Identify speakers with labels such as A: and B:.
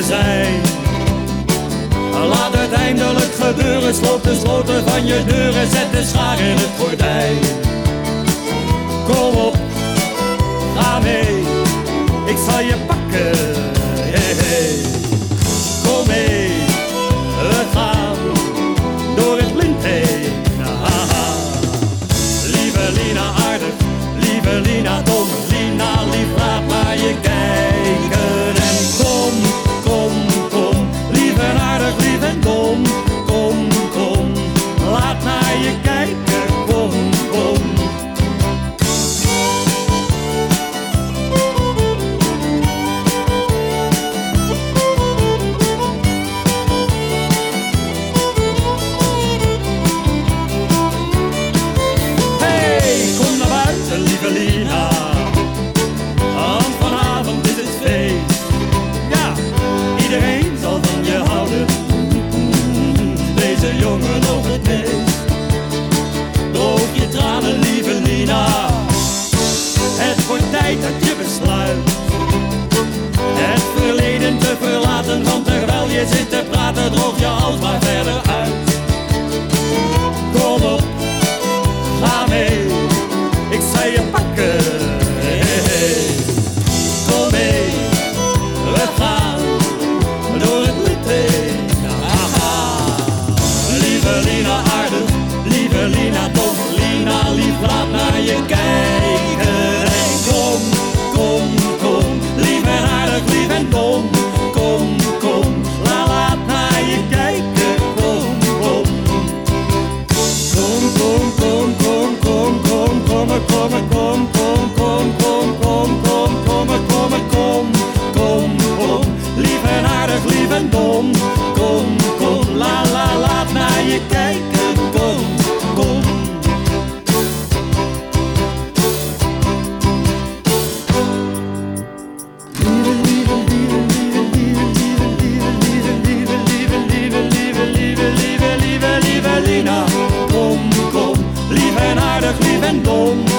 A: zijn. Laat het eindelijk gebeuren, sloop de sloten van je deuren, zet de schaar in het gordijn. Kom op, ga mee, ik zal je pakken, hey, hey. Kom mee, we gaan door het lint heen. Lieve Lina aardig, lieve Lina dom, Lina lief laat naar je kijken. En kom, kom, kom, lief en aardig, lief en dom. Kom, kom, laat naar je kijken, kom, kom. Lieve Lina, want vanavond is het feest. Ja, iedereen zal van je houden, deze jongen nog het meest. Droog je tranen, lieve Lina, het wordt tijd dat je besluit het verleden te verlaten, want terwijl je zit te praten droog je alsmaar verder uit. Kom op, ga mee, ik zal je pakken, hey, hey. Kom mee, we gaan door het lint heen. Lieve Lina aardig, lieve Lina dom, Lina lief laat naar je kijken. En kom, kom, kom, lief en aardig, lief en dom. Kom, kom, laat naar je kijken. Kom, kom. Kom, kom, kom, kom, kom, kom, kom, kom, kom, kom, kom, kom, kom, kom, kom, kom, kom, kom, kom, lief en aardig, lief en dom. Kom, kom, laat naar je kijken. Kom, kom. Lieve Lina, kom, kom, lief en aardig, lief en dom.